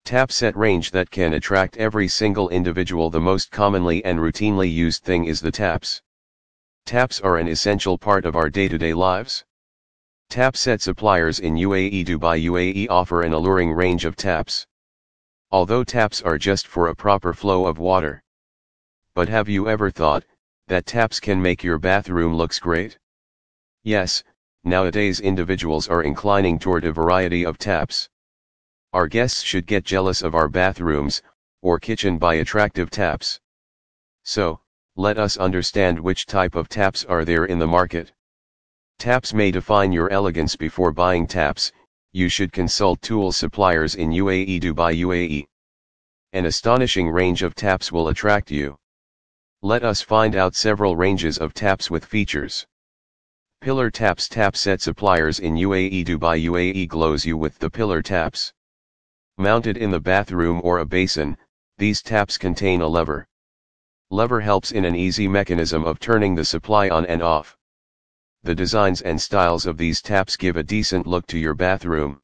Tap set range that can attract every single individual. The most commonly and routinely used thing is the taps. Taps are an essential part of our day-to-day lives. Tap set suppliers in UAE Dubai UAE offer an alluring range of taps. Although taps are just for a proper flow of water. But have you ever thought that taps can make your bathroom looks great? Yes, nowadays individuals are inclining toward a variety of taps. Our guests should get jealous of our bathrooms or kitchen by attractive taps. So, let us understand which type of taps are there in the market. Taps may define your elegance. Before buying taps, you should consult tool suppliers in UAE Dubai UAE. An astonishing range of taps will attract you. Let us find out several ranges of taps with features. Pillar taps. Tap set suppliers in UAE Dubai UAE glows you with the pillar taps. Mounted in the bathroom or a basin, these taps contain a lever. Lever helps in an easy mechanism of turning the supply on and off. The designs and styles of these taps give a decent look to your bathroom.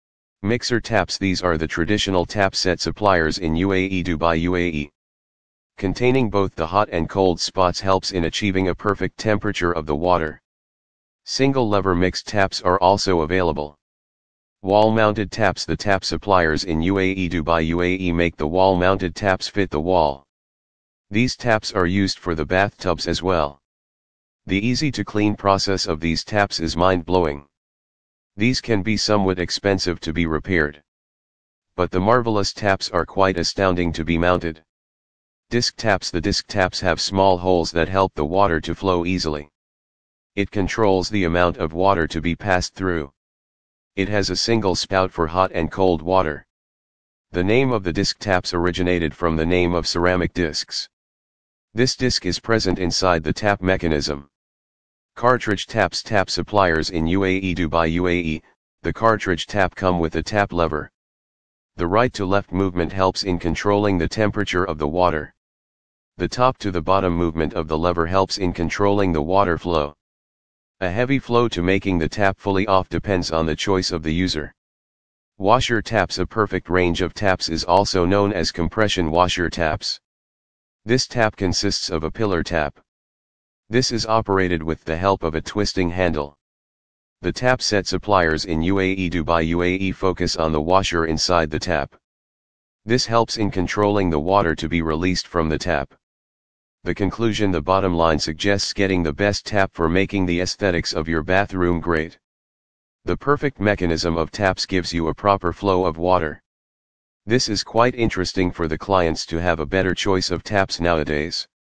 Mixer taps. These are the traditional tap set suppliers in UAE Dubai UAE. Containing both the hot and cold spots helps in achieving a perfect temperature of the water. Single lever mixed taps are also available. Wall-mounted taps. The tap suppliers in UAE Dubai UAE make the wall-mounted taps fit the wall. These taps are used for the bathtubs as well. The easy-to-clean process of these taps is mind-blowing. These can be somewhat expensive to be repaired. But the marvelous taps are quite astounding to be mounted. Disc taps. The disc taps have small holes that help the water to flow easily. It controls the amount of water to be passed through. It has a single spout for hot and cold water. The name of the disc taps originated from the name of ceramic discs. This disc is present inside the tap mechanism. Cartridge taps. Tap suppliers in UAE Dubai UAE, the cartridge tap come with a tap lever. The right to left movement helps in controlling the temperature of the water. The top to the bottom movement of the lever helps in controlling the water flow. A heavy flow to making the tap fully off depends on the choice of the user. Washer taps. A perfect range of taps is also known as compression washer taps. This tap consists of a pillar tap. This is operated with the help of a twisting handle. The tap set suppliers in UAE Dubai UAE focus on the washer inside the tap. This helps in controlling the water to be released from the tap. The conclusion. The bottom line suggests getting the best tap for making the aesthetics of your bathroom great. The perfect mechanism of taps gives you a proper flow of water. This is quite interesting for the clients to have a better choice of taps nowadays.